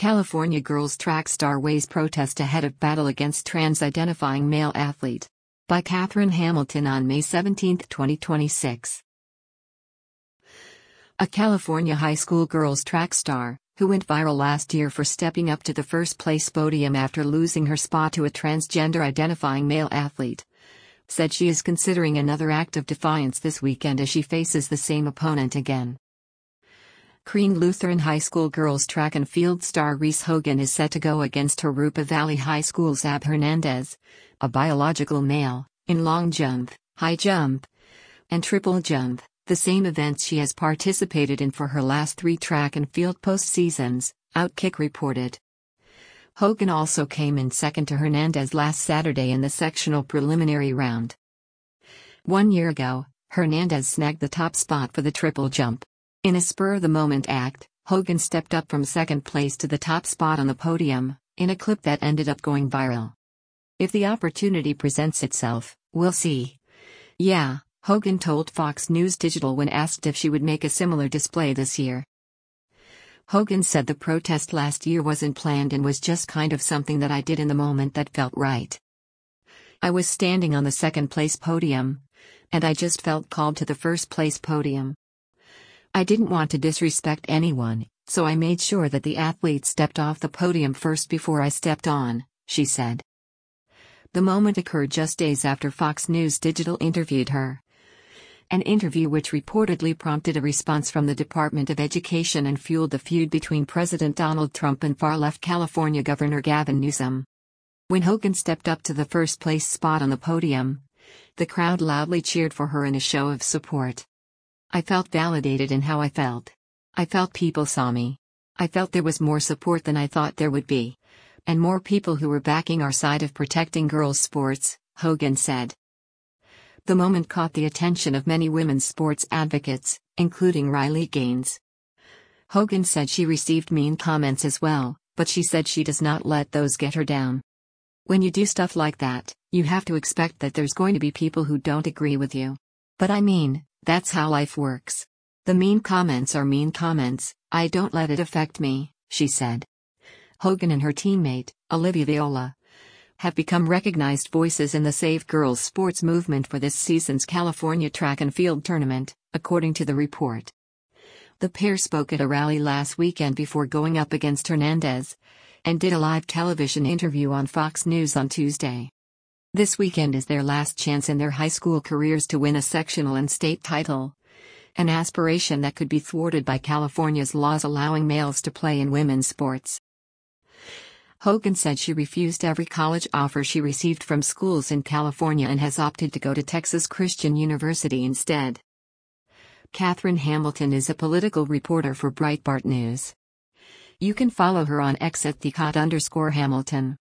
California girls track star weighs protest ahead of battle against trans-identifying male athlete. By Katherine Hamilton on May 17, 2026. A California high school girls track star, who went viral last year for stepping up to the first-place podium after losing her spot to a transgender-identifying male athlete, said she is considering another act of defiance this weekend as she faces the same opponent again. Kearney Lutheran High School girls track and field star Reese Hogan is set to go against Jurupa Valley High School's Ab Hernandez, a biological male, in long jump, high jump, and triple jump, the same events she has participated in for her last 3 track and field postseasons, Outkick reported. Hogan also came in second to Hernandez last Saturday in the sectional preliminary round. 1 year ago, Hernandez snagged the top spot for the triple jump. In a spur-of-the-moment act, Hogan stepped up from second place to the top spot on the podium, in a clip that ended up going viral. "If the opportunity presents itself, we'll see." "Yeah," Hogan told Fox News Digital when asked if she would make a similar display this year. Hogan said the protest last year wasn't planned and was just kind of something that I did in the moment that felt right. "I was standing on the second-place podium, and I just felt called to the first-place podium. I didn't want to disrespect anyone, so I made sure that the athlete stepped off the podium first before I stepped on," she said. The moment occurred just days after Fox News Digital interviewed her. An interview which reportedly prompted a response from the Department of Education and fueled the feud between President Donald Trump and far-left California Governor Gavin Newsom. When Hogan stepped up to the first-place spot on the podium, the crowd loudly cheered for her in a show of support. "I felt validated in how I felt. I felt people saw me. I felt there was more support than I thought there would be. And more people who were backing our side of protecting girls' sports," Hogan said. The moment caught the attention of many women's sports advocates, including Riley Gaines. Hogan said she received mean comments as well, but she said she does not let those get her down. "When you do stuff like that, you have to expect that there's going to be people who don't agree with you. But I mean, that's how life works. The mean comments are mean comments, I don't let it affect me," she said. Hogan and her teammate, Olivia Viola, have become recognized voices in the Save Girls sports movement for this season's California track and field tournament, according to the report. The pair spoke at a rally last weekend before going up against Hernandez, and did a live television interview on Fox News on Tuesday. This weekend is their last chance in their high school careers to win a sectional and state title, an aspiration that could be thwarted by California's laws allowing males to play in women's sports. Hogan said she refused every college offer she received from schools in California and has opted to go to Texas Christian University instead. Katherine Hamilton is a political reporter for Breitbart News. You can follow her on X at @Hamilton.